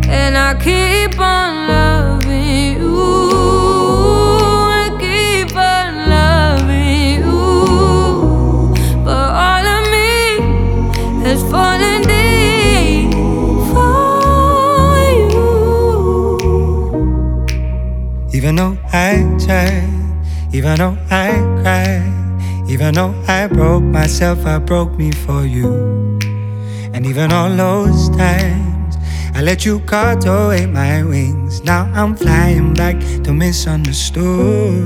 and I keep on loving you. I keep on loving you, but all of me has fallen deep for you. Even though I tried, even though I cried, even though I broke myself, I broke me for you. And even all those times I let you cut away my wings, now I'm flying back to misunderstood.